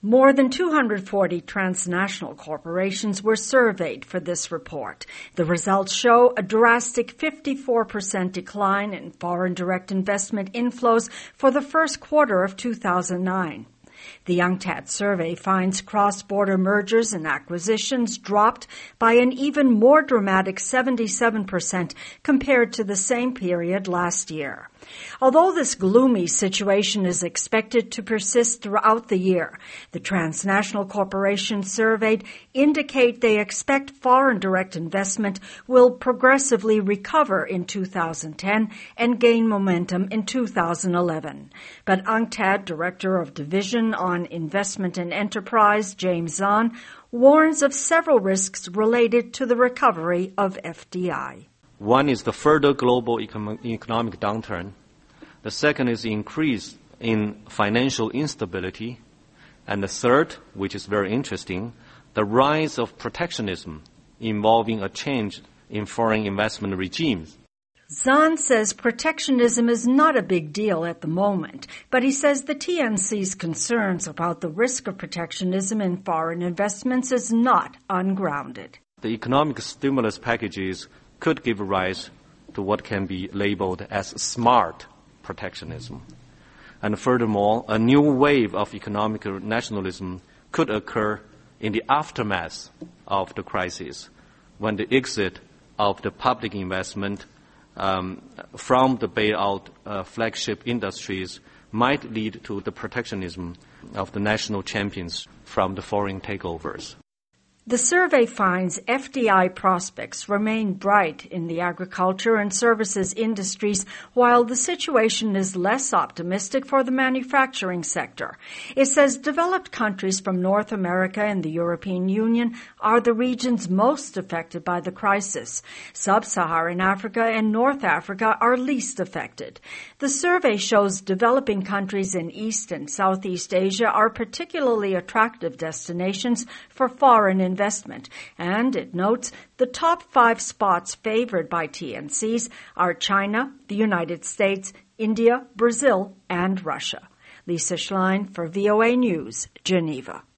More than 240 transnational corporations were surveyed for this report. The results show a drastic 54% decline in foreign direct investment inflows for the first quarter of 2009. The UNCTAD survey finds cross-border mergers and acquisitions dropped by an even more dramatic 77% compared to the same period last year. Although this gloomy situation is expected to persist throughout the year, the transnational corporations surveyed indicate they expect foreign direct investment will progressively recover in 2010 and gain momentum in 2011. But UNCTAD Director of Division on Investment and Enterprise, James Zahn, warns of several risks related to the recovery of FDI. One is the further global economic downturn. The second is the increase in financial instability. And the third, which is very interesting, the rise of protectionism involving a change in foreign investment regimes. Zahn says protectionism is not a big deal at the moment, but he says the TNC's concerns about the risk of protectionism in foreign investments is not ungrounded. The economic stimulus packages could give rise to what can be labeled as smart protectionism. And furthermore, a new wave of economic nationalism could occur in the aftermath of the crisis, when the exit of the public investment from the bailout flagship industries might lead to the protectionism of the national champions from the foreign takeovers. The survey finds FDI prospects remain bright in the agriculture and services industries, while the situation is less optimistic for the manufacturing sector. It says developed countries from North America and the European Union are the regions most affected by the crisis. Sub-Saharan Africa and North Africa are least affected. The survey shows developing countries in East and Southeast Asia are particularly attractive destinations for foreign investment, and it notes the top 5 spots favored by TNCs are China, the United States, India, Brazil, and Russia. Lisa Schlein for VOA News, Geneva.